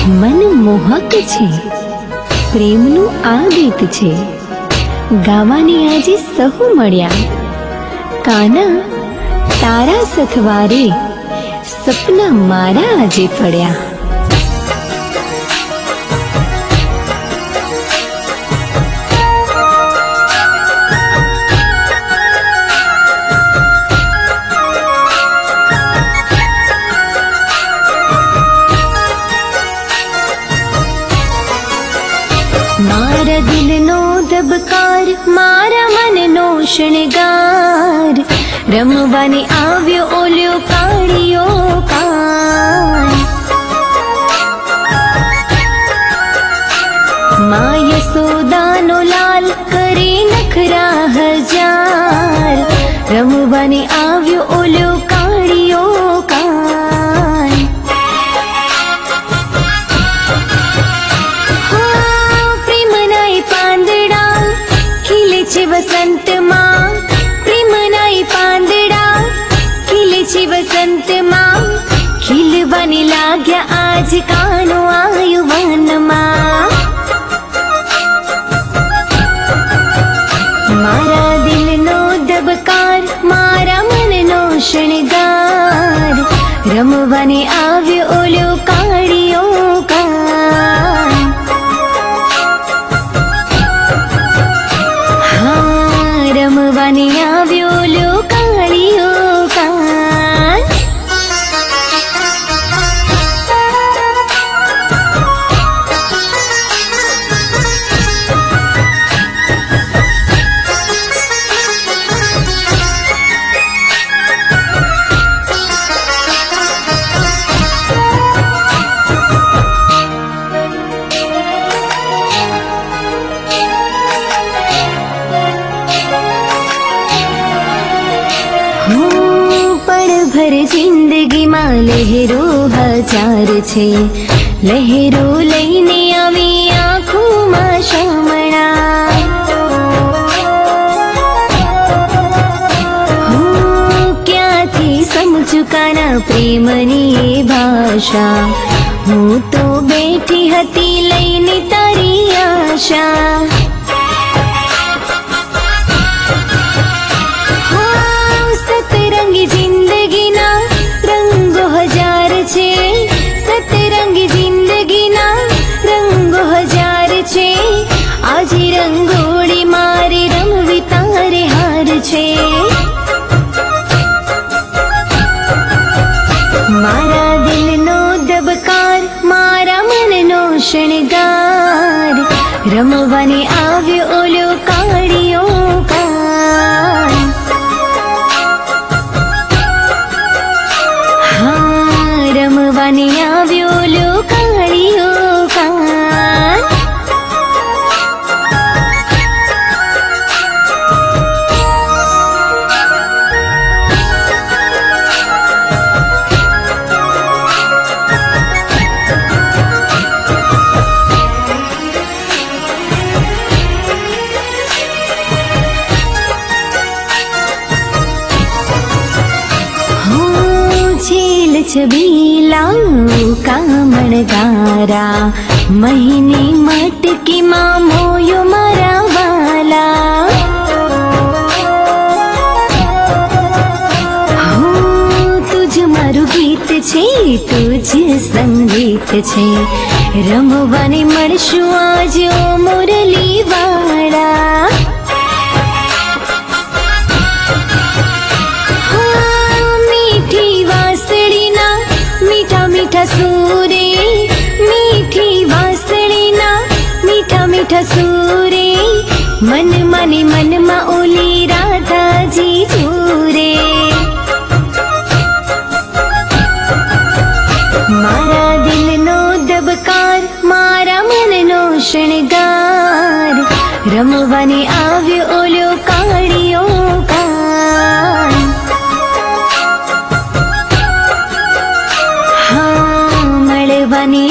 મનમોહક છે, પ્રેમનું આ ગીત છે, ગાવાની આજે સહુ મળ્યા. કાના તારા સથવારે સપના મારા આજે ફળ્યા. મારા દિલનો ધબકાર, મારા મનનો શણગાર, રમવાની આવ્યો ઓલ્યો કાળિયો કાન. મા યશોદાનો લાલ કરે નખરા હજાર, રમવાની આવ્યો ઓલ્યો કાળિયો કાન. વસંતમાં પ્રેમના પાંદડા ખીલે છે, વસંતમાં ખીલવાની લાગ્યા આજ કાનો આયુ વનમાં. મારા દિલનો ધબકાર, મારા મનનો શણગાર, રમવાની આવ્યો ઓલ્યો કાળિયો કાન. રમવાની આવ્યો ઓલ્યો કાળિયો કાન. ભર જિંદગીમાં લહેરો હજાર છે, લહેરો લઈને આવી આંખોમાં શામળા. હું ક્યાંથી સમજુ કાના પ્રેમની ભાષા, હું તો બેઠી હતી લઈને તારી આશા. સતરંગી જિંદગીના રંગો હજાર છે, સતરંગી જિંદગીના રંગો હજાર છે, આજે રંગોળી મારે રમવી તારે હાર છે. મારા દિલનો ધબકાર, મારા મનનો શણગાર, રમવાની આવ્યો ઓલ્યો કાળિયો કાન. રમવાની આવ્યો ઓલ્યો કાળિયો કાન. છબીલા કામણ ગારા, મહિની મટકીમાં મોયો મારા વાલા. તુજ મારું ગીત છે, તુજ સંગીત છે, રમવાની મળશું આજે ઓ મુરલી વાળા. મીઠા સૂરે, મીઠી વાસળીના મીઠા મીઠા સૂરે, મનમાં ને મનમાં ઓલી રાધાજી જુરે. મારા દિલનો ધબકાર, મારા મનનો શણગાર, રમવાની આવ્યો ઓલ્યો કાળિયો કાન. મળવાની